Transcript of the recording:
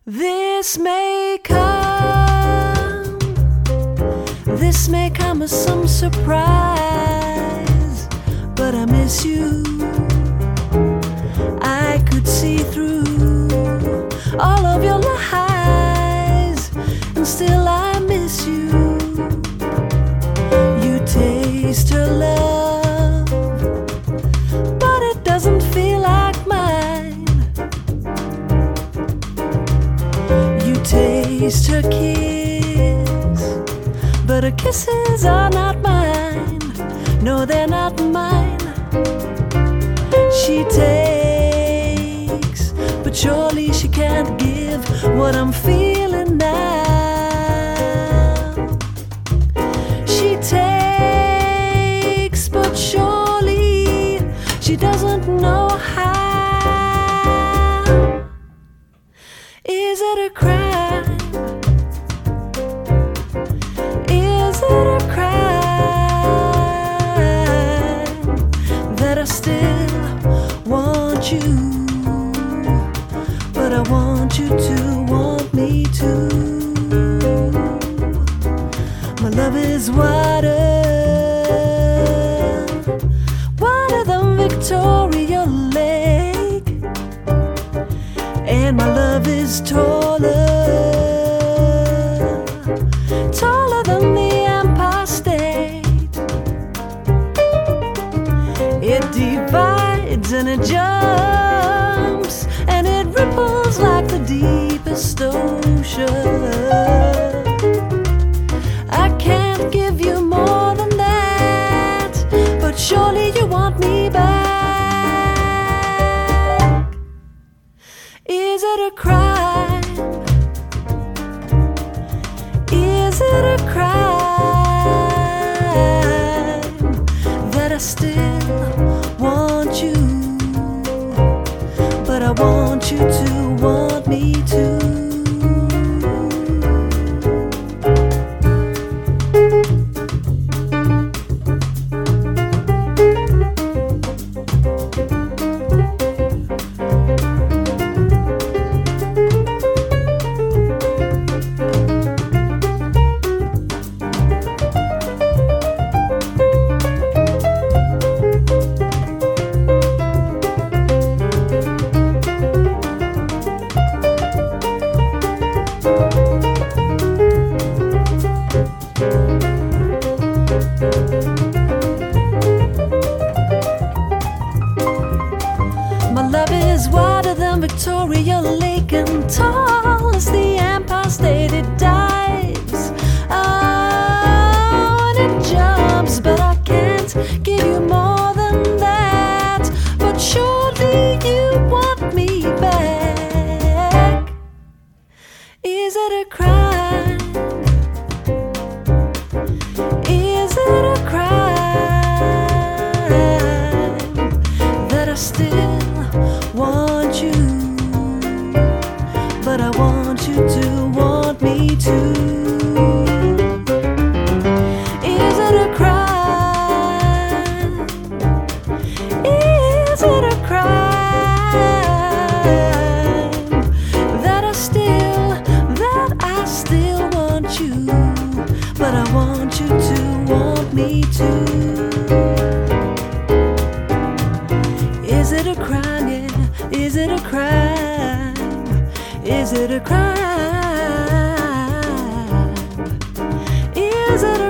This may come as some surprise, but I miss you. I could see through all of your lies, and still I miss you. You taste her love, but it doesn't feel like mine. You taste her kiss, but her kisses are not mine. No, they're not mine. She takes, but surely she can't give what I'm feeling now. She takes, but surely she doesn't know how. Is it a crime? Is it a crime that I still want you, but I want you to want me too? My love is wider than Victoria Lake, and my love is taller than the Empire State. It divides and it jumps and it ripples like the deepest ocean. I can't give you more than that, but surely you want me back. Is it a crime? Is it a crime that I still want you, but I want you to want me too? My love is wider than Victoria Lake and tall as the Empire State. It dives, and it jumps, but I can't give you more than that. But surely you want me back. Is it a crime? Is it a crime that I still want you, but I want you to want me too? Is it a crime? Is it a crime that I still want you, but I want you to want me too? Is it a crime? Yeah. Is it a crime? Is it a crime? Is it